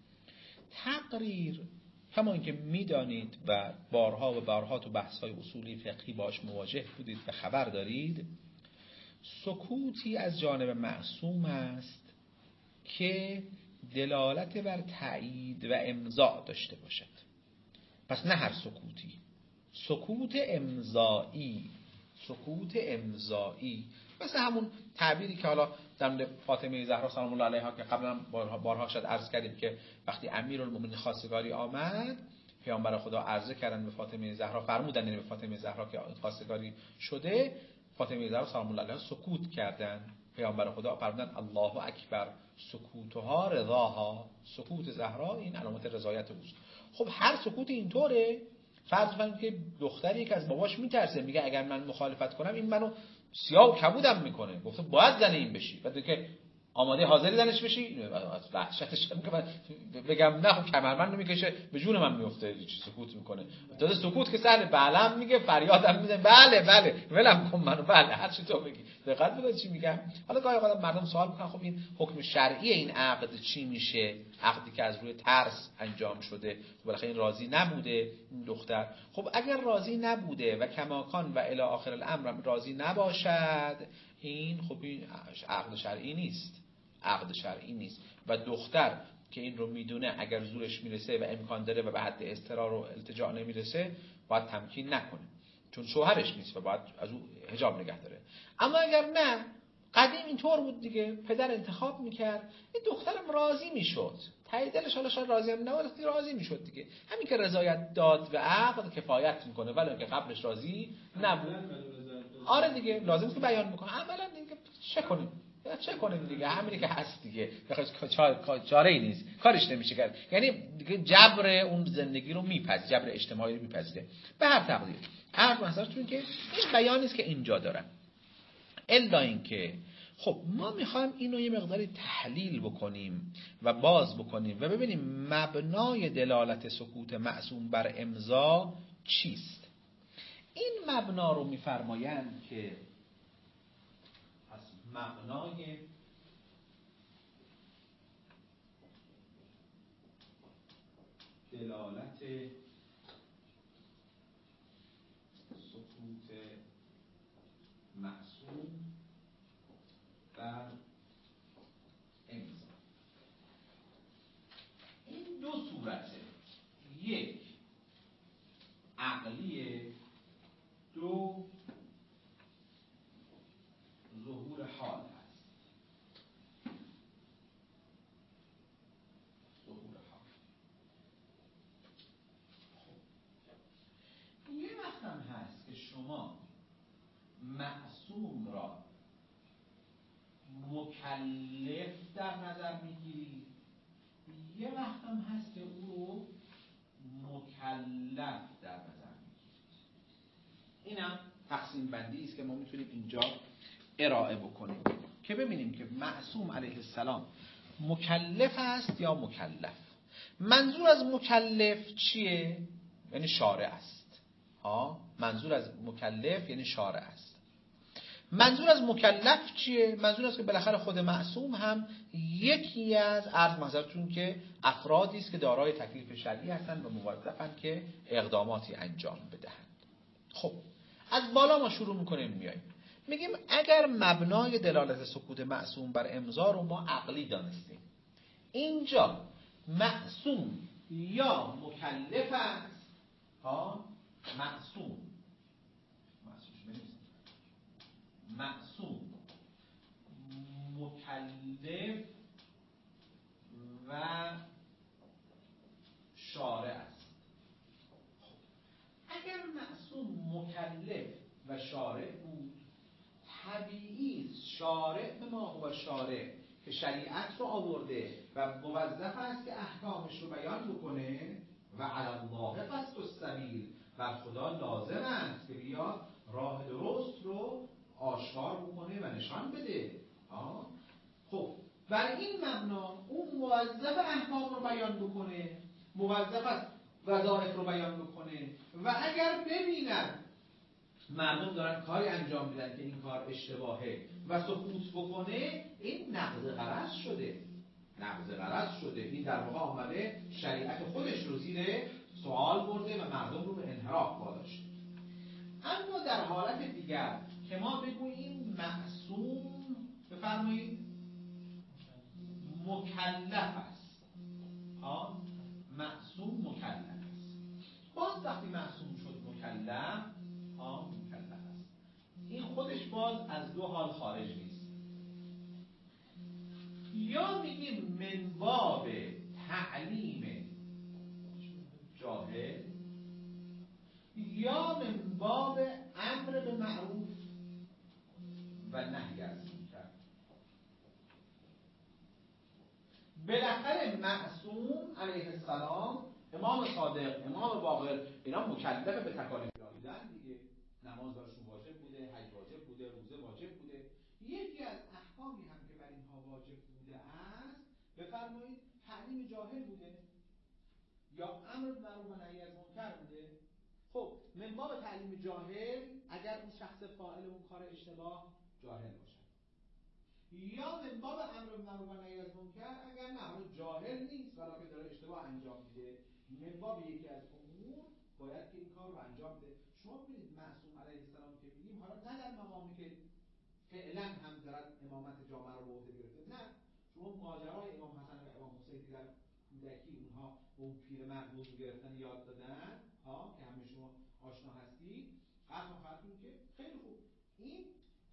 Speaker 1: تقریر همون که میدانید و بارها و بارها تو بحث‌های اصولی فقهی باش مواجه بودید و خبر دارید، سکوتی از جانب معصوم است که دلالت بر تایید و امضا داشته باشد. پس نه هر سکوتی، سکوت امضایی، سکوت امضایی مثل همون تعبیری که حالا در مورد فاطمه زهرا سلام الله علیها که قبلا بارها شد عرض کردیم که وقتی امیرالمومنین خواستگاری آمد، پیامبر خدا عرضه کردن به فاطمه زهرا، فرمودن یعنی به فاطمه زهرا که خواستگاری شده،
Speaker 2: فاطمه زهرا سلام الله علیها سکوت کردن، پیامبر خدا فرمودن الله اکبر سکوتها رضاها، سکوت زهرا این علامت رضایت اوست. خب هر سکوت اینطوره. فرض کنید که دختری که از باباش میترسه، میگه اگر من مخالفت کنم این منو سیاه و کبودم میکنه، گفته باید زن این بشی، بعد که آماده حاضری زنش بشی، از وحشتش میگه بگم نه خب کمربند میکشه به جون من میفته، سکوت میکنه. تازه سکوت که سهله، بله میگه، فریادم میزنه، بله بله ولم کن منو، بله هر چی تو بگی. دقت بکنید چی میگم. حالا گاهی اوقات مردم سوال میکنن خب این حکم شرعی این عقد چی میشه؟ عقدی که از روی ترس انجام شده، بالاخره این راضی نبوده این دختر. خب اگر راضی نبوده و کماکان و الی آخر الامر راضی نباشد، این خب این عقد شرعی نیست، عقد شرعی نیست. و دختر که این رو میدونه اگر زورش میرسه و امکان داره و به حد اضطرار و التجاء نمیرسه، باید تمکین نکنه، چون شوهرش نیست و باید از او حجاب نگه داره. اما اگر نه، قدیم اینطور بود دیگه، پدر انتخاب میکرد، این دخترم راضی میشد، ته دلش حالا شاید راضی هم نبود، راضی میشد دیگه. همین که رضایت داد و عقد کفایت میکنه، ولی که قبلش راضی نبود. آره دیگه لازم که بیان میکنه. عملا دیگه چه کنیم؟ چه کنیم دیگه، همینی که هست دیگه، بخاطر چاره ای نیست، کارش نمیشه کرد. یعنی دیگه جبر اون زندگی رو میپذیره، جبر اجتماعی رو میپذیره. به هر تقدیر عرض مثلا که این بیانی است که اینجا دارم. الا اینکه خب ما میخوایم اینو یه مقداری تحلیل بکنیم و باز بکنیم و ببینیم مبنای دلالت سکوت معصوم بر امضا چیست. این مبنا رو میفرمایند که از مبنای دلالت سکوت معصوم بر امضا این دو صورته، یک عقلیه، دو ظهور حال هست. ظهور حال خب یه وقت هم هست که شما معصوم را مکلف در نظر میگیرید، یه وقت هم هست که او رو مکلف در نظر میگیرید. اینم تقسیم بندی است که ما میتونیم اینجا ارائه بکنیم که ببینیم که معصوم علیه السلام مکلف است یا مکلف. منظور از مکلف چیه؟ یعنی شارع است. ها، منظور از مکلف یعنی شارع است. منظور از مکلف چیه؟ منظور است که بالاخره خود معصوم هم یکی از عرض محضرتون که افرادی است که دارای تکلیف شرعی هستند و موظفند که اقداماتی انجام بدهند. خب از بالا ما شروع میکنیم میایم میگیم اگر مبنای دلالت سکوت معصوم بر امضا رو ما عقلی دانستیم، اینجا معصوم یا مکلف است، ها معصوم معصوم مکلف و شارع است. اگر معصوم مکلف و شارع بود، طبیعی است شارع به ما هو شارع که شریعت رو آورده و موظف است که احکامش رو بیان بکنه و علی الله قصد السبیل، و خدا لازم است که بیاد راه درست رو آشکار بکنه و نشان بده. آه؟ خب بر این مبنا اون موظف احکام رو بیان بکنه، موظف است وظایف رو بیان بکنه و اگر ببیند مردم دارن کاری انجام میدن که این کار اشتباهه و سکوت بکنه، این نقض غرض شده، نقض غرض شده. این در واقع آمده شریعت خودش رو زیر سوال برده و مردم رو به انحراف واداشته. اما در حالت دیگر که ما بگوییم معصوم بفرمایید مکلف است، ها معصوم مکلف است. باز وقتی معصوم شد مکلف، ها مکلف است، این خودش باز از دو حال خارج نیست. یا میگیم من باب تعلیم جاهل یا من باب امر به معروف
Speaker 1: علیه السلام، امام صادق، امام باقر، اینا مکلف به تکالیف بودن دیگه. نماز براشون واجب بوده، حج واجب بوده، روزه واجب بوده. یکی از احکامی هم که بر اینها واجب بوده است، بفرمایید تعلیم جاهل بوده یا امر بالمعروف و نهی از منکر بوده. خب من باب تعلیم جاهل، اگر اون شخص فاعل اون کار اشتباه جاهل باشه، یا من باب امر بالمعروف و نهی از منکر اگر نه حالا جاهل نیست ولی که داره اشتباه انجام میده، من باب یکی از امور باید که این کار رو انجام بده. شما ببینید معصوم علیه السلام که میگیم، حالا نه در مقامی که فعلا هم دارد امامت جامعه رو به عهده گرفته، نه، شما ماجرای امام حسن و امام حسین که در کودکی اونها به اون پیرمرد وضو گرفتن یاد دادن، ها که همه شما آشنا هستید، قطعا خواهدون که خیلی خوب. این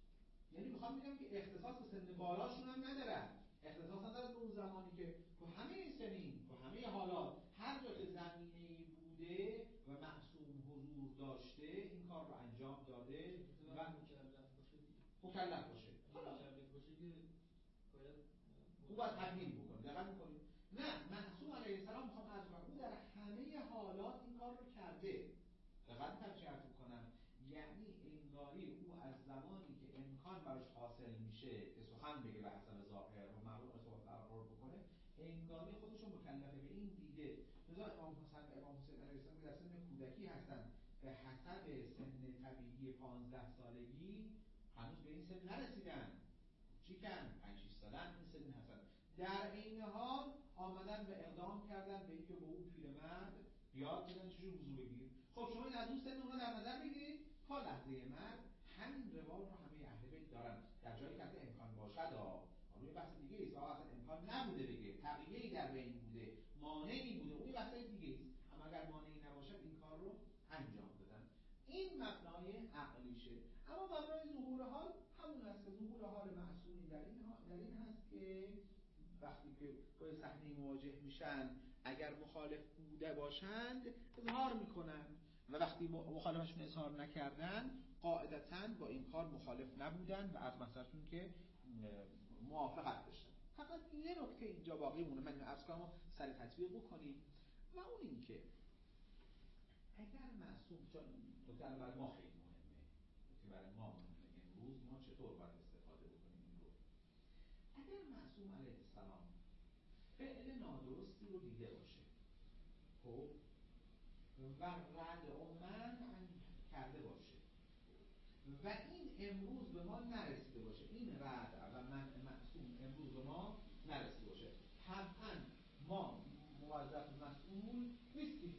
Speaker 1: یعنی میخوام بگم که اختصاص به سن بالاشون هم ندارن، اختصاص ندارد به اون زمانی که تو همه سنین، تو همه حالات، هر جا که زمینه‌ای بوده و معصوم حضور داشته این کار رو انجام داده و مکلف باشه. مکلف باشه. مکلف باشه که باید او باید تبیین بکنه. دقت می‌کنید؟ نه، معصوم علیه السلام میخوام عرض کنم او در همه حالات این کار رو کرده. دقت می‌کنم چی عرض می‌کنم؟ یعنی انگاری او از زمانی که امکان براش حاصل میشه که سخن بگه به حسب ظاهر و معلوم صحبت برقرار بکنه، انگاری خودش رو مکلف به این دیده. مثلا امام حسن و امام حسین علیه السلام در سن کودکی هستن، به حسب سن طبیعی پانزده سالگی هنوز به این سن نرسیدن، چیکن پنج شش سالن این سن هستن. در این حال آمدن به اقدام کردن به اینکه به اون پیرمرد یاد بدن چجور وضو بگیر. خب شما این از اون سن اونا در نظر بگیرید تا لحظه مرگ همین روال رو همه اهل بیت دارن، در جایی که امکان باشد. ها اون بحث دیگه است، اصلا امکان نبوده بگه، تقییدی در بین بوده، مانعی بوده، اون بحث دیگه است. اما اگر مانعی نباشد این کار رو انجام دادن. این مبنای عقلیشه. اما مبنای ظهور حال همون است که ظهور حال معصومی در این در این هست که وقتی که با صحنه مواجه میشن اگر مخالف بوده باشند اظهار میکنن و وقتی مخالفشون اظهار نکردن قاعدتاً با این کار مخالف نبودن و از مثلتون که موافقت داشتن. فقط یه نکته اینجا باقی مونه، من عرض کنم سریع تطبیق بکنیم و اون این که اگر معصوم، چون نکته برای ما خیلی مهمه، نکته برای ما مهمه امروز ما چطور باید استفاده بکنیم این رو. اگر معصوم علیه السلام فعل نادرستی رو دیده باشه، خب و رد و منع کرده باشه و این امروز به ما نرسیده باشه، این رد و منع معصوم امروز به ما نرسیده باشه، طبعا ما موظف مسئول نیستیم.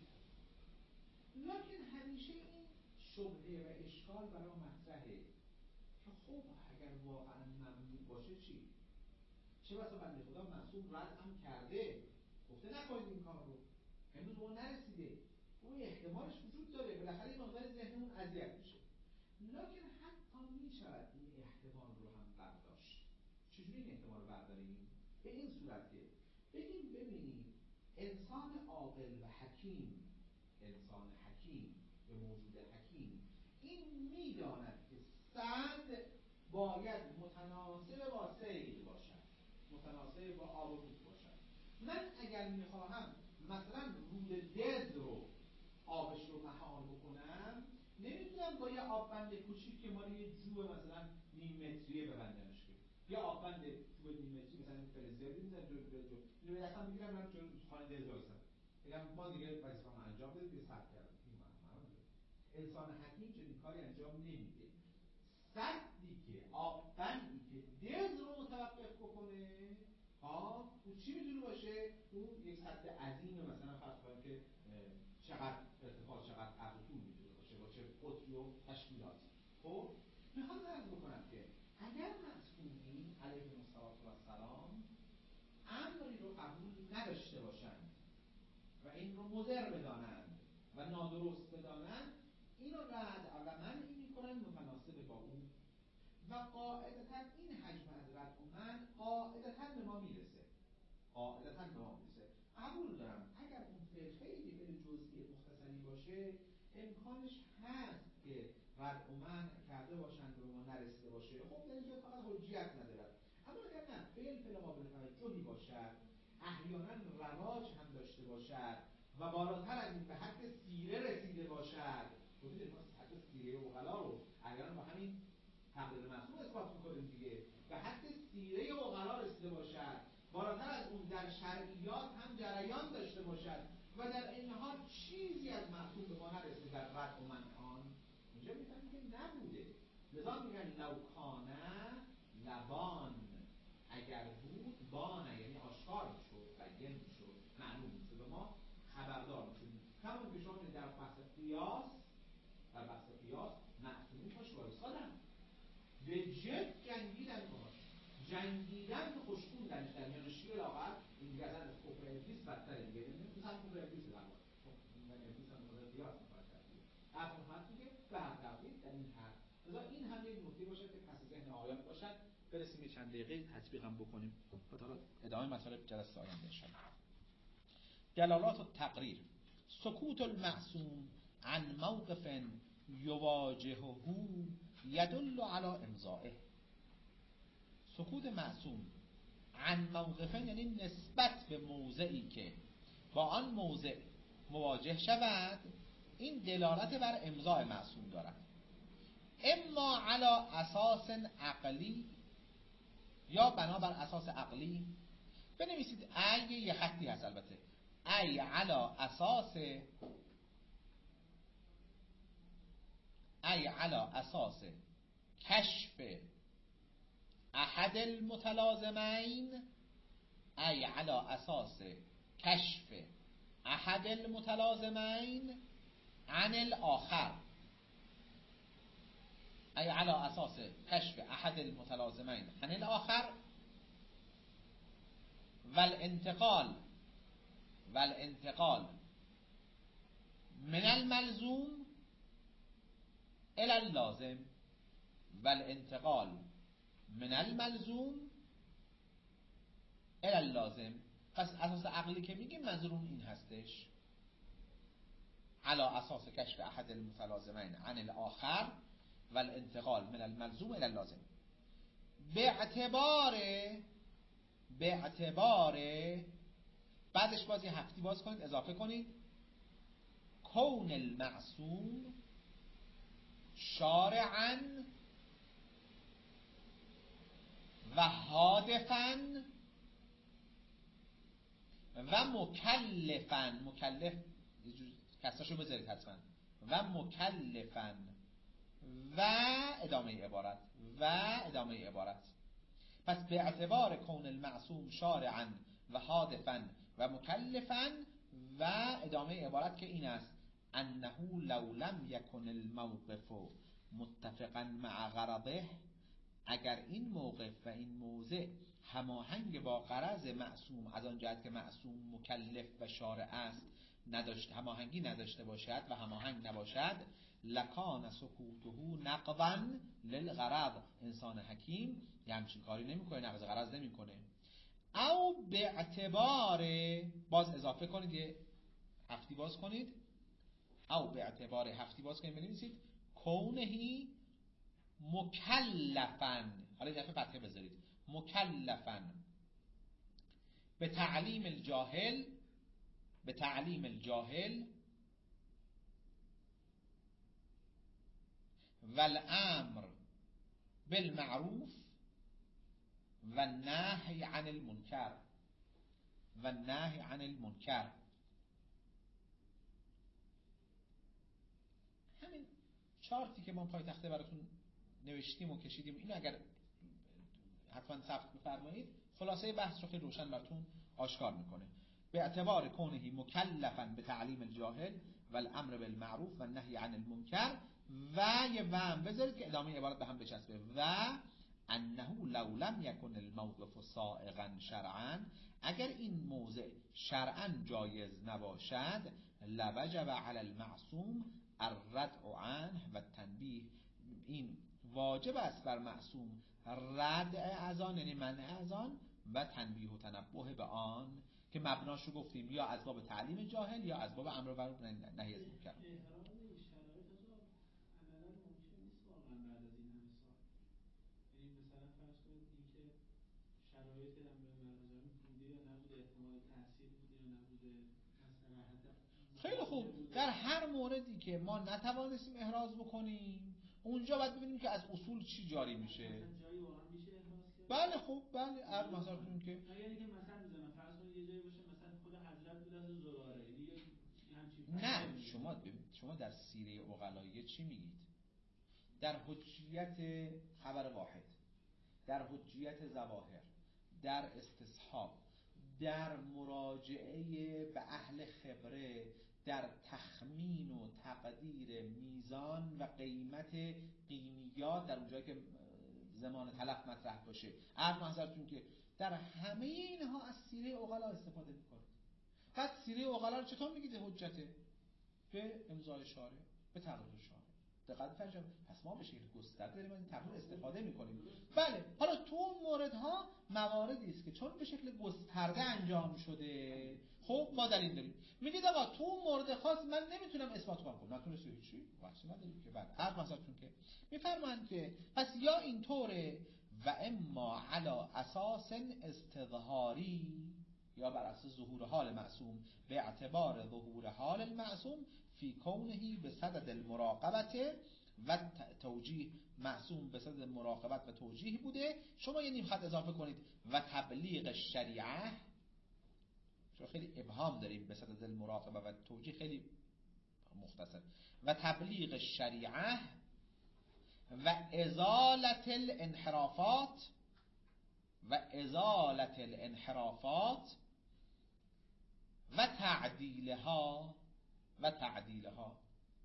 Speaker 1: لکن همیشه این شبهه و اشکال برای ما مطرحه که خب اگر واقعا ممنوع باشه چی؟ چه بسا بنده خدا معصوم رد هم کرده، گفته نکنید این کار رو، امروز به ما نرسیده، اون احتمالش وجود داره، بالاخره این مقدار ذهنمون اذیت میشه. لکن حتی میشود این احتمال رو هم برداشت. چجوری این احتمال رو برداریم؟ به این صورت که بگیم ببینید انسان عاقل و حکیم، انسان حکیم به موجود حکیم، این میداند که سد باید متناسب با سیل باشد، متناسب با آب و رود باشد. من اگر میخواهم مثلا رود دز رو آبش رو مهار بکنم، نمیتونم با یه آببند کوچیک که مال یه جوه مثلا نیم متریه ببندمش کنم. یه آببند جوه نیم متری مثلا فلزیادی میذارم جلو جلو جلو اینو به دستم میگیرم من جلو خانه دز وایسم میگم ما دیگه وظیفه‌مو انجام بدید دیگه صبر کردم. این معنا انسان حکیم چنین کاری انجام نمیده. سدی که آببندی که دز رو متوقف بکنه، ها اون چی میتونه باشه؟ اون یک سد عظیم مثلا فرض کنیم که چقدر ارتفاع چقدر عرض و طول میتونه باشه با چه قطری و تشکیلاتی. خب میخوام عرض بکنم که اگر معصومین علیهم السلام امری رو قبول نداشته باشند و این رو مضر بدانند و نادرست بدانند، این رو رد و منعی میکنن متناسب با اون و قاعدتا این حجم از رد و منع قاعدتا به ما میرسه، قاعدتا به ما میرسه. قبول دارم اگر اون فعل خیلی فعل جزئی مختصری باشه امکانش هست که رد و منع کرده باشند و به ما نرسیده باشه، خب در اینجا فقط حجیت ندارد. اما اگر نه فعل فعل قابل توجهی باشد، احیانا رواج هم داشته و بالاتر از این به حد سیره رسیده باشد. ببینید ما حد سیره عقلا رو اگر با همین تقدیر معصوم اثبات میکنیم دیگه، به حد سیره عقلا رسیده باشد، بالاتر از اون در شرعیات هم جریان داشته باشد و در این حال چیزی از معصوم به ما نرسیده در رد و منع آن، اینجا میفهمیم که نبوده. لذا میگن لو کانه لبان، اگر بود بانه، یعنی آشکار میشد، بیان میشد، معلوم میشد، به ما خبردار میشد. همون که شما در بحث قیاس، در بحث قیاس معصومی پاش وایسادن، به جد جنگیدن باش، جنگیدن که خوشبوندنش در میان شیر لاغر، این دیگه اصلا از کفر ابلیس بدتره دیگه، نمیدونم هم کفر ابلیس در واقع، این ابلیس هم مورد قیاس میکنه کردید. اصلا فرض میگه به هر تقدیر در این حد. لذا این هم یک نکته باشه که پس ذهن آیان باشد. برسیم یه چند دقیقه تطبیق هم بکنیم و تا ادامه مطالب جلسه آینده ان شاء الله. دلالات التقریر: سکوت المعصوم عن موقف یواجهه یدل علی امضائه. سکوت معصوم عن موقف یعنی نسبت به موضعی که با آن موضع مواجه شود، این دلالت بر امضاء معصوم دارد. اما علی اساس عقلی، یا بنابر اساس عقلی. بنویسید ای یه خطی هست البته، ای علی اساس، ای علی اساس کشف احد المتلازمین، ای علی اساس کشف احد المتلازمین عن الاخر، ای علی اساس کشف احد المتلازمین عن الاخر والانتقال والانتقال من الملزوم الى اللازم، والانتقال من الملزوم الى اللازم. پس اساس عقلی که میگیم منظور اون این هستش، علی اساس کشف احد المتلازمین عن الاخر والانتقال من الملزوم الى اللازم. به اعتبار به اعتبار بعدش بازی هفتی باز کنید اضافه کنید کون المعصوم شارعا و حادثا و مکلفا، مکلف کساشو بذارید حتما، و مکلفا و ادامه عبارت و ادامه عبارت. پس به اعتبار کون المعصوم شارعا و حادثا و مکلفا و ادامه عبارت که این است انه لو لم یکن الموقف متفقا مع غرضه، اگر این موقف و این موضع هماهنگ با غرض معصوم از آن جهت که معصوم مکلف و شارع است نداشت، هماهنگی نداشته باشد و هماهنگ نباشد، لکان سکوته نقضا للغرض. انسان حکیم یه همچین کاری نمیکنه، نقض غرض نمیکنه. او به اعتبار، باز اضافه کنید یه هفتی باز کنید، او به اعتبار هفتی باز کنید بنویسید کونهی مکلفن، حالا این دفعه فتحه بذارید، مکلفن به تعلیم الجاهل، به تعلیم الجاهل والامر بالمعروف و النهی عن المنکر و النهی عن المنکر. همین چارتی که ما پای تخته براتون نوشتیم و کشیدیم، اینو اگر حتما ثبت بفرمایید خلاصه بحث رو خیلی روشن براتون آشکار میکنه. به اعتبار کونهی مکلفن به تعلیم الجاهل و الامر بالمعروف و النهی عن المنکر و یه وهم بذارید که ادامه عبارت به هم بچسبه، و انه لو لم یکن الموقف سائغا شرعا، اگر این موضع شرعا جایز نباشد، لوجب علی المعصوم الردع عنه و التنبیه، این واجب است بر معصوم ردع از آن، یعنی منع از آن، و تنبیه و تنبه به آن، که مبناشو گفتیم یا از باب تعلیم جاهل یا از باب امر و نهی از منکر.
Speaker 3: شرایط امر معروف بوده یا نبوده، احتمال تاثیر بوده یا نبوده، مثلا
Speaker 2: در هر موردی که ما نتوانستیم احراز بکنیم اونجا باید ببینیم که از اصول چی جاری میشه.
Speaker 3: جایی واقعا میشه احراز کرد؟
Speaker 2: بله خب بله عرض مثلا که
Speaker 3: اگر اینکه مثلا میزنم فرض کنید یه جایی باشه مثلا خود حضرت بود از زراره دیگه همچین
Speaker 2: نه شما شما در سیره عقلاییه چی میگید؟ در حجیت خبر واحد، در حجیت ظواهر، در استصحاب، در مراجعه به اهل خبره، در تخمین و تقدیر میزان و قیمت قیمیات در اونجایی که زمان تلف مطرح باشه. عرض محضرتون که در همه اینها از سیره عقلا استفاده میکنه. پس سیره عقلا رو چطور میگید حجته؟ به امضای شارع، به تقریر شارع. دقت فرجام. پس ما به شکل گسترده داریم از این تقریر استفاده میکنیم. بله حالا تو اون موردها مواردی است که چون به شکل گسترده انجام شده خب ما دلیل داریم. میگید آقا تو اون مورد خاص من نمیتونم اثبات کنم. نتونستی هیچی واسه نداریم که. بعد هر مثلا که میفرمایند که پس یا اینطوره و اما علی اساس استظهاری یا بر اساس ظهور حال معصوم به اعتبار ظهور حال المعصوم فی کونهی به صدد المراقبت و توجیه. معصوم به صدد مراقبت و توجیه بوده. شما یه نیم خط اضافه کنید و تبلیغ شریعه، چون خیلی ابهام داریم به صدد المراقبه و توجیه خیلی مختصر، و تبلیغ شریعه و ازالت الانحرافات و ازالت الانحرافات و تعدیلها و تعدیلها.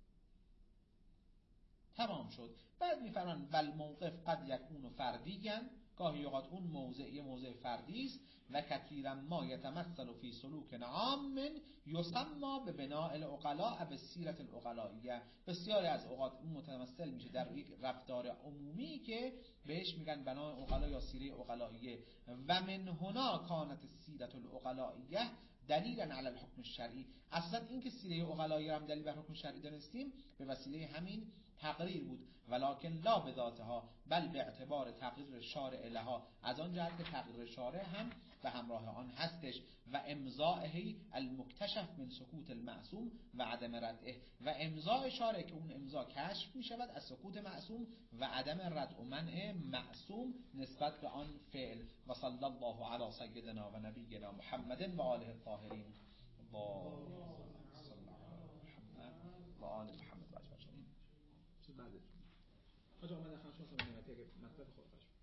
Speaker 2: تمام شد. بعد میفرمان ول موقف قد یکون فردیاً، گاهی اوقات اون موضع یه موضع فردی است و کثیرا ما یتمثل فی سلوک عام یسمى به بناء العقلاء به سیرت العقلائیه. بسیاری از اوقات اون متمثل میشه در یک رفتار عمومی که بهش میگن بناء عقلا یا سیره عقلائیه. و من هنا کانت سیرت العقلائیه دلیلا علی الحکم الشرعی. اصلا این که سیره عقلائیه هم دلیل بر حکم شرعی دانستیم به وسیله همین تقریر بود. ولکن لا بذاتها بل به اعتبار تقریر شارع لها، از آن جهت که تقریر شارع هم به همراه آن هستش. و امضائه المکتشف من سکوت المعصوم و عدم ردعه، و امضاء شارع که اون امضا کشف می شود از سکوت معصوم و عدم رد و منع معصوم نسبت به آن فعل. و صلی الله علی سیدنا و نبینا محمد و آله الطاهرین. اللهم صل علی محمد و آل محمد و اجمعین. بعد حاج آمد خواهش می‌کنم که مطلب خود